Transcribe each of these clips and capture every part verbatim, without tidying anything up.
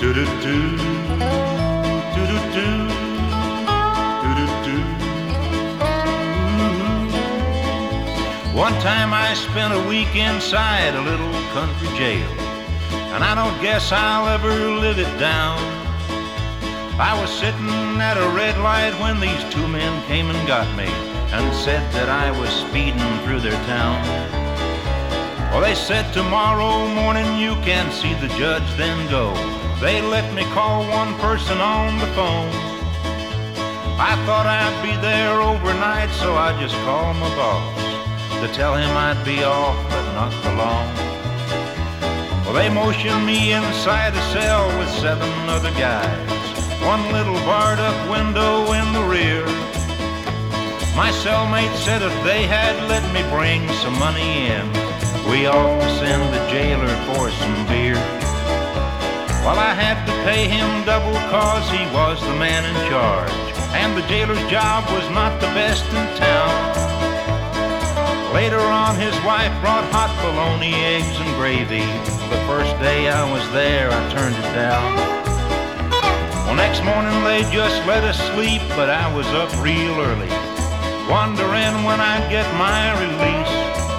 Do-do-do, do-do-do, do-do-do. One time I spent a week inside a little country jail, and I don't guess I'll ever live it down. I was sitting at a red light when these two men came and got me and said that I was speeding through their town. Well, they said tomorrow morning you can see the judge, then go. They let me call one person on the phone. I thought I'd be there overnight, so I just called my boss to tell him I'd be off, but not for long. Well, they motioned me inside a cell with seven other guys, one little barred up window in the rear. My cellmate said if they had let me bring some money in, we ought to send the jailer for some beer. Well, I had to pay him double cause he was the man in charge, and the jailer's job was not the best in town. Later on, his wife brought hot bologna, eggs, and gravy. The first day I was there, I turned it down. Well, next morning they just let us sleep, but I was up real early, wondering when I'd get my release.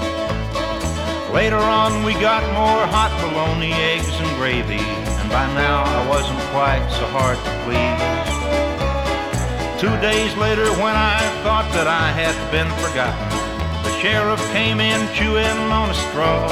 Later on, we got more hot bologna, eggs, and gravy, and by now I wasn't quite so hard to please. Two days later, when I thought that I had been forgotten, the sheriff came in chewing on a straw.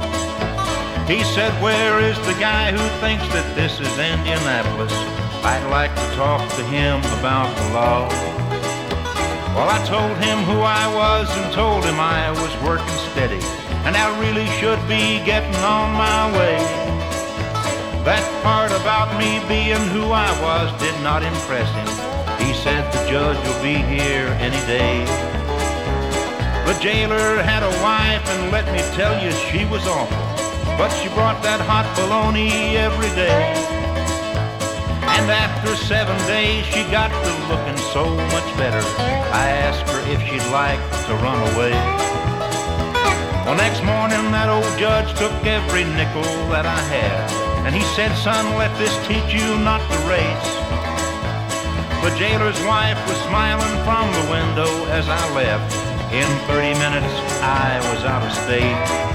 He said, "Where is the guy who thinks that this is Indianapolis? I'd like to talk to him about the law." Well, I told him who I was and told him I was working steady, and I really should be getting on my way. That part about me being who I was did not impress him. He said the judge will be here any day. The jailer had a wife, and let me tell you, she was awful, but she brought that hot bologna every day. And after seven days, she got to looking so much better. I asked her if she'd like to run away. Well, next morning, that old judge took every nickel that I had, and he said, "Son, let this teach you not to race." The jailer's wife was smiling from the window as I left. In thirty minutes, I was out of state.